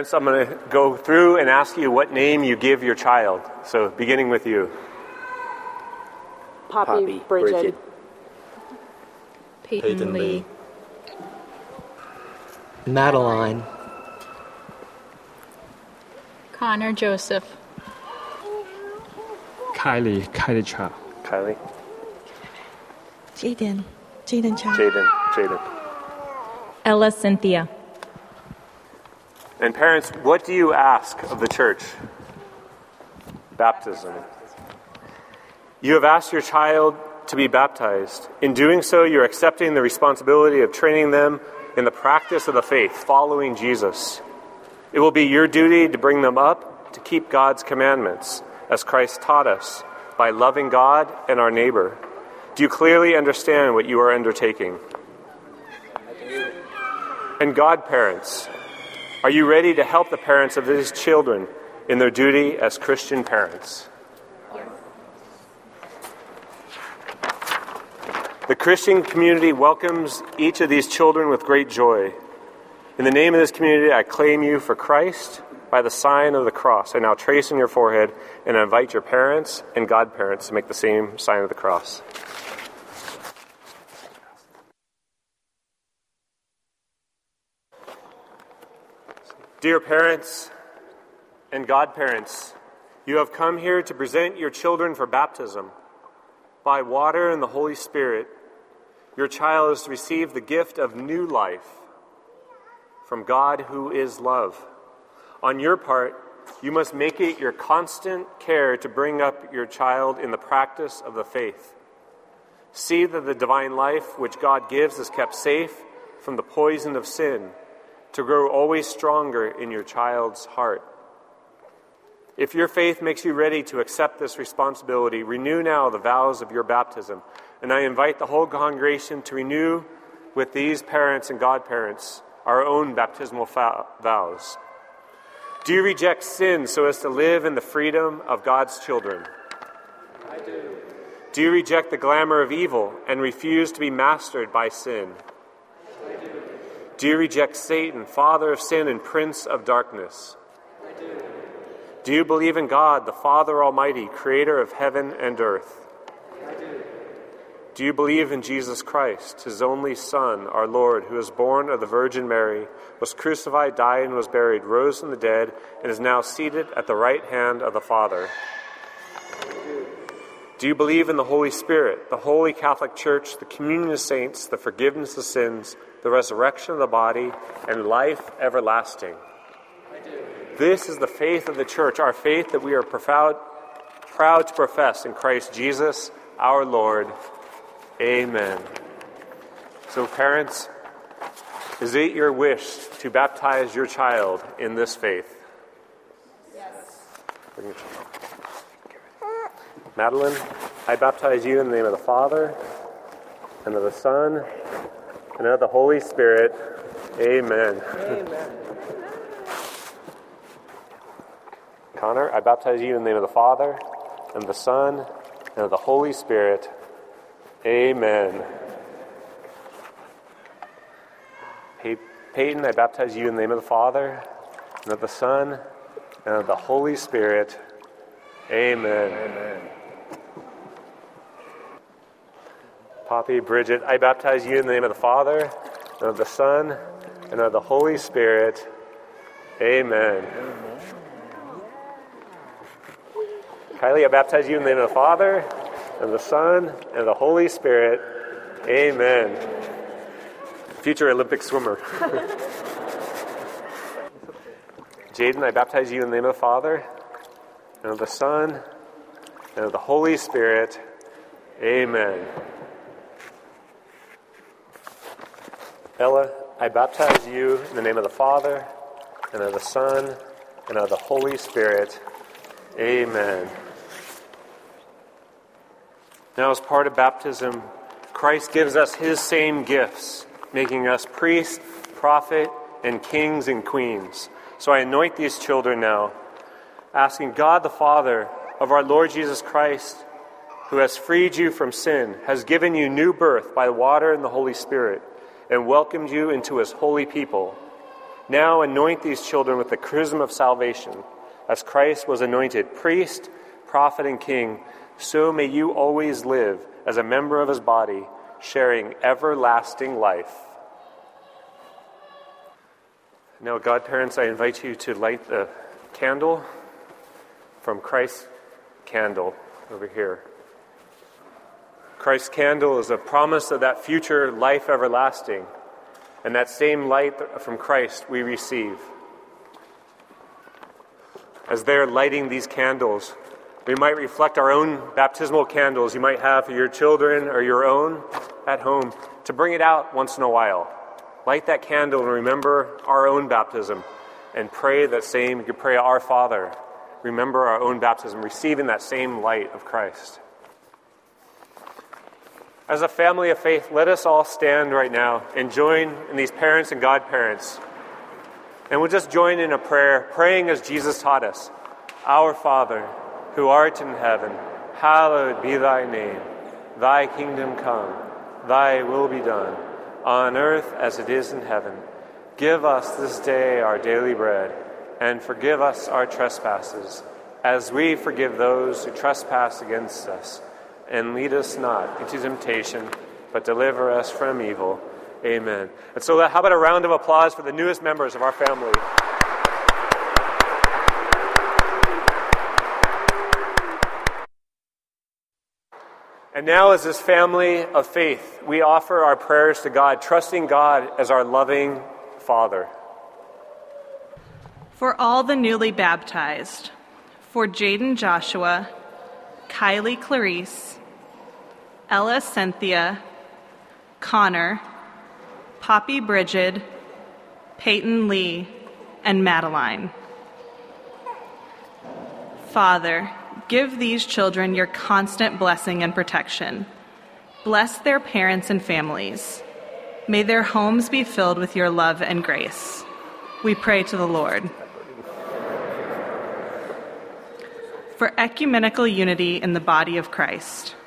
Parents, I'm going to go through and ask you what name you give your child. So, beginning with you. Poppy Bridget. Peyton Lee. Madeline. Connor Joseph. Kylie Cha. Kylie. Jaden Cha. Jaden. Ella Cynthia. And parents, what do you ask of the church? Baptism. You have asked your child to be baptized. In doing so, you're accepting the responsibility of training them in the practice of the faith, following Jesus. It will be your duty to bring them up to keep God's commandments, as Christ taught us, by loving God and our neighbor. Do you clearly understand what you are undertaking? And godparents, are you ready to help the parents of these children in their duty as Christian parents? The Christian community welcomes each of these children with great joy. In the name of this community, I claim you for Christ by the sign of the cross. I now trace on your forehead, and I invite your parents and godparents to make the same sign of the cross. Dear parents and godparents, you have come here to present your children for baptism. By water and the Holy Spirit, your child is to receive the gift of new life from God who is love. On your part, you must make it your constant care to bring up your child in the practice of the faith. See that the divine life which God gives is kept safe from the poison of sin, to grow always stronger in your child's heart. If your faith makes you ready to accept this responsibility, renew now the vows of your baptism. And I invite the whole congregation to renew with these parents and godparents our own baptismal vows. Do you reject sin so as to live in the freedom of God's children? I do. Do you reject the glamour of evil and refuse to be mastered by sin? I do. Do you reject Satan, father of sin and prince of darkness? I do. Do you believe in God, the Father Almighty, creator of heaven and earth? I do. Do you believe in Jesus Christ, his only Son, our Lord, who was born of the Virgin Mary, was crucified, died, and was buried, rose from the dead, and is now seated at the right hand of the Father? I do. Do you believe in the Holy Spirit, the Holy Catholic Church, the communion of saints, the forgiveness of sins, the resurrection of the body, and life everlasting? I do. This is the faith of the Church, our faith that we are proud to profess in Christ Jesus, our Lord. Amen. So parents, is it your wish to baptize your child in this faith? Yes. Madeline, I baptize you in the name of the Father, and of the Son, and of the Holy Spirit. Amen. Amen. Connor, I baptize you in the name of the Father, and of the Son, and of the Holy Spirit. Amen. Peyton, I baptize you in the name of the Father, and of the Son, and of the Holy Spirit. Amen. Amen. Poppy, Bridget, I baptize you in the name of the Father, and of the Son, and of the Holy Spirit. Amen. Kylie, I baptize you in the name of the Father, and the Son, and the Holy Spirit. Amen. Future Olympic swimmer. Jaden, I baptize you in the name of the Father, and of the Son, and of the Holy Spirit. Amen. Ella, I baptize you in the name of the Father, and of the Son, and of the Holy Spirit. Amen. Now, as part of baptism, Christ gives us his same gifts, making us priest, prophet, and kings and queens. So I anoint these children now, asking God the Father of our Lord Jesus Christ, who has freed you from sin, has given you new birth by water and the Holy Spirit, and welcomed you into his holy people. Now anoint these children with the chrism of salvation. As Christ was anointed priest, prophet, and king, so may you always live as a member of his body, sharing everlasting life. Now, godparents, I invite you to light the candle from Christ's candle over here. Christ's candle is a promise of that future life everlasting, and that same light from Christ we receive. As they're lighting these candles, we might reflect our own baptismal candles you might have for your children or your own at home, to bring it out once in a while. Light that candle and remember our own baptism, and pray that same. You could pray, Our Father. Remember our own baptism, receiving that same light of Christ. As a family of faith, let us all stand right now and join in these parents and godparents. And we'll just join in a prayer, praying as Jesus taught us. Our Father, who art in heaven, hallowed be thy name. Thy kingdom come, thy will be done, on earth as it is in heaven. Give us this day our daily bread, and forgive us our trespasses, as we forgive those who trespass against us. And lead us not into temptation, but deliver us from evil. Amen. And so how about a round of applause for the newest members of our family? And now, as this family of faith, we offer our prayers to God, trusting God as our loving Father. For all the newly baptized, for Jaden Joshua, Kylie Clarice, Ella Cynthia, Connor, Poppy Bridget, Peyton Lee, and Madeline. Father, give these children your constant blessing and protection. Bless their parents and families. May their homes be filled with your love and grace. We pray to the Lord. For ecumenical unity in the body of Christ.